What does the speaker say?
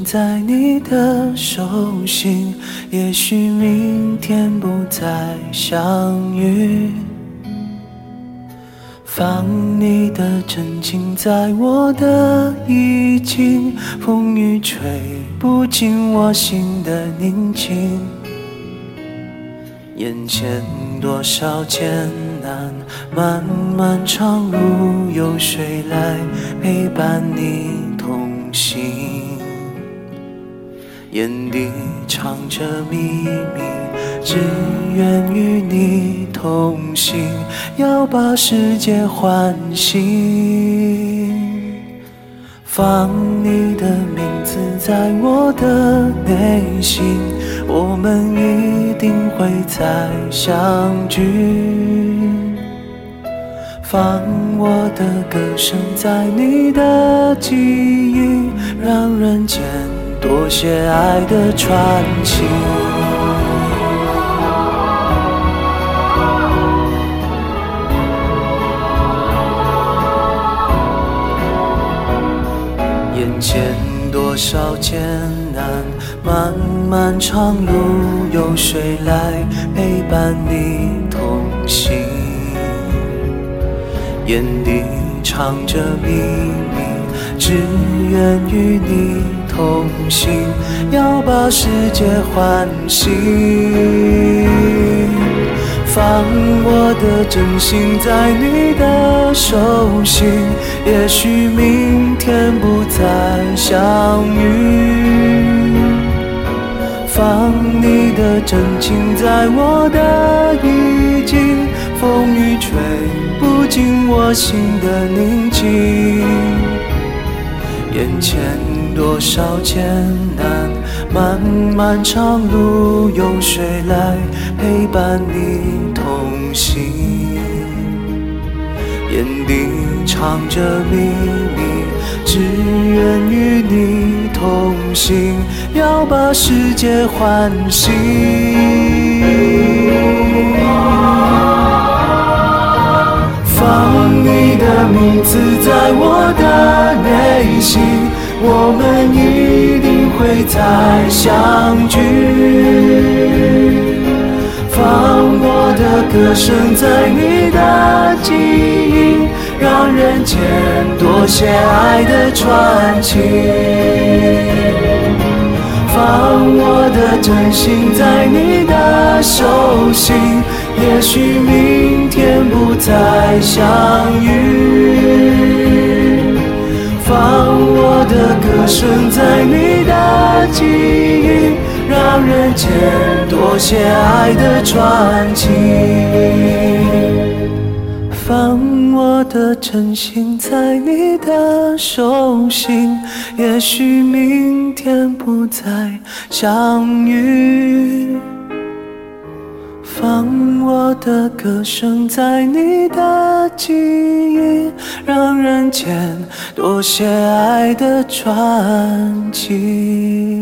在你的手心，也许明天不再相遇。放你的真情在我的衣襟，风雨吹不进我心的宁静。眼前多少艰难，漫漫长路有谁来陪伴你同行？眼底藏着秘密，只愿与你同行，要把世界唤醒。放你的名字在我的内心，我们一定会再相聚。放我的歌声在你的记忆，让人间多些爱的传奇。眼前多少艰难，漫漫长路有谁来陪伴你同行？眼底藏着秘密，只愿与你同行，要把世界唤醒。放我的真心在你的手心，也许明天不再相遇。放你的真情在我的衣襟，风雨吹不进我心的宁静。眼前多少艰难，漫漫长路有谁来陪伴你同行？眼底藏着秘密，只愿与你同行，要把世界唤醒。放你的名字在我的内心，我们一定会再相聚。放我的歌声在你的记忆，让人间多些爱的传奇。放我的真心在你的手心，也许明天不再相遇。放我的歌声在你的记忆，让人间多些爱的传奇。放我的真心在你的手心，也许明天不再相遇。放我的歌声在你的记忆，让人间多些爱的传奇。